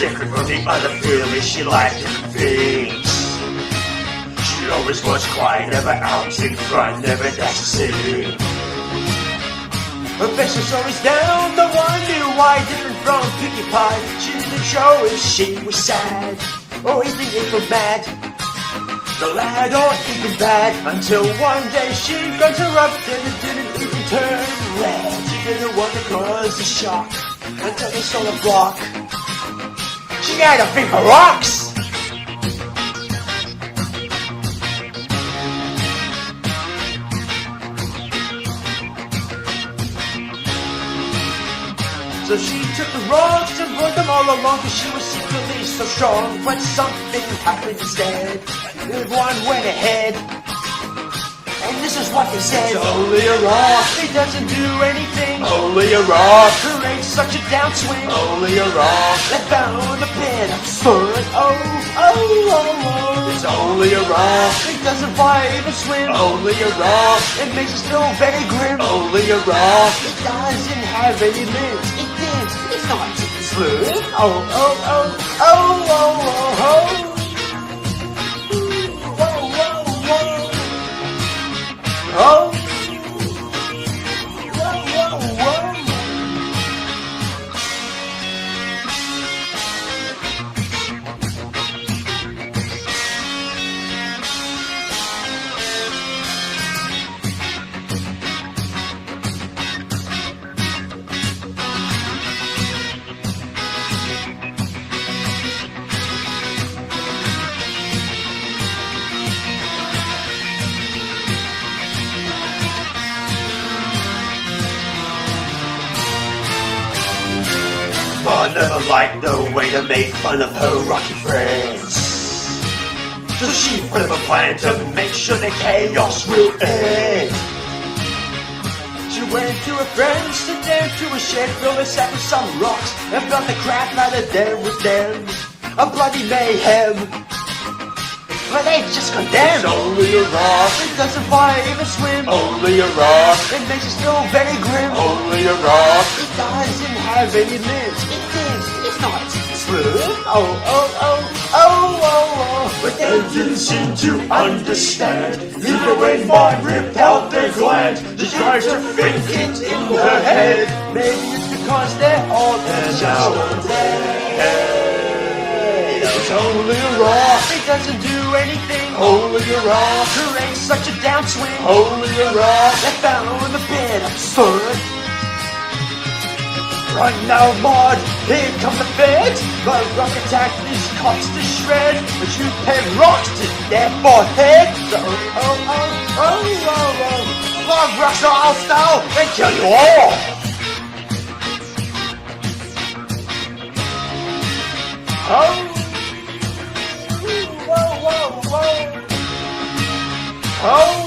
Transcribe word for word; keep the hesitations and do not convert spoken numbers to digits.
different from the other feelings. She liked different things. She always was quiet, never out in front, never danced to sing. Her face was always down, no one knew why. Different from Pinkie Pie, she didn't show if she was sad or even if we're mad, glad or even bad. Until one day she got interrupted and didn't even turn red. She didn't want to cause a shock until they saw a block. She had a thing for rocks. So she took the rocks and brought them all along, cause she was secretly so strong. But something happened instead. One went ahead, and this is what they said: it's only a rock, it doesn't do anything. Only a rock, her ain't such a downswing. Only a rock, that found a bit of fun. Oh, oh, oh, oh. It's only a rock, it doesn't fly even swim. Only a rock, it makes us feel very grim. Only a rock, it doesn't have any limbs. It dance, it's not smooth. Oh, oh, oh, oh, oh, oh, oh. Oh, whoa, whoa, whoa. But never liked the way to make fun of her rocky friends. So she put up a plan to make sure the chaos will end. She went to her friends, sit down to a shed, filled a sack with some rocks, and brought the crap out of them with them. A bloody mayhem. But they just condemned. It's only a rock, it doesn't fly even swim. Only a rock, it makes us feel very grim. Only a rock, it doesn't have any limbs. It is, it's not smooth. Oh, oh, oh, oh, oh, oh. But they didn't seem to understand. Even when Maud ripped out their gland, she tries to think it in her head. Maybe it's because they're all there now. Dead. It's only a rock, it doesn't do anything. Only a rock, her ain't such a downswing. Only a rock, that found a bit of fun. Run now, Maud, here come the feds. The rock attack these cops to shred. But you peg rocks to their forehead. So, oh, oh, oh, oh, oh, oh. Log rocks are all style and kill you all. Oh. Whoa, whoa, whoa. Oh.